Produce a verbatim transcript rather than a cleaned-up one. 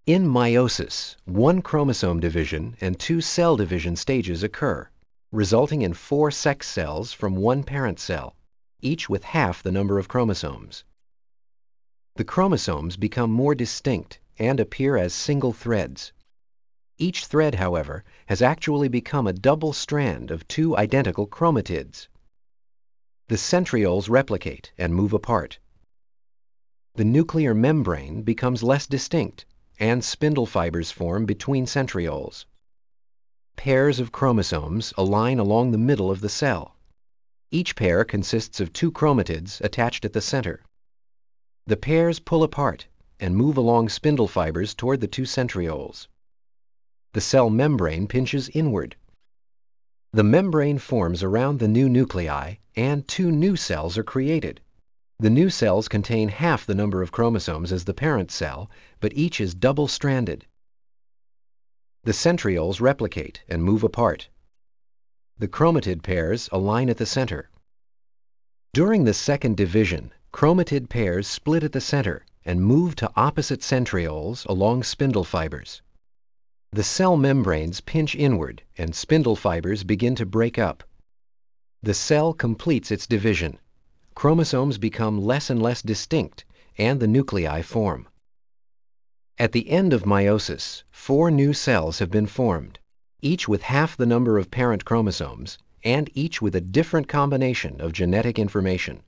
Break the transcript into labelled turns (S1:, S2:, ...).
S1: In meiosis, one chromosome division and two cell division stages occur, resulting in four sex cells from one parent cell, each with half the number of chromosomes. The chromosomes become more distinct and appear as single threads. Each thread, however, has actually become a double strand of two identical chromatids. The centrioles replicate and move apart. The nuclear membrane becomes less distinct, and spindle fibers form between centrioles. Pairs of chromosomes align along the middle of the cell. Each pair consists of two chromatids attached at the center. The pairs pull apart and move along spindle fibers toward the two centrioles. The cell membrane pinches inward. The membrane forms around the new nuclei, and two new cells are created. The new cells contain half the number of chromosomes as the parent cell, but each is double-stranded. The centrioles replicate and move apart. The chromatid pairs align at the center. During the second division, chromatid pairs split at the center and move to opposite centrioles along spindle fibers. The cell membranes pinch inward and spindle fibers begin to break up. The cell completes its division. Chromosomes become less and less distinct, and the nuclei form. At the end of meiosis, four new cells have been formed, each with half the number of parent chromosomes, and each with a different combination of genetic information.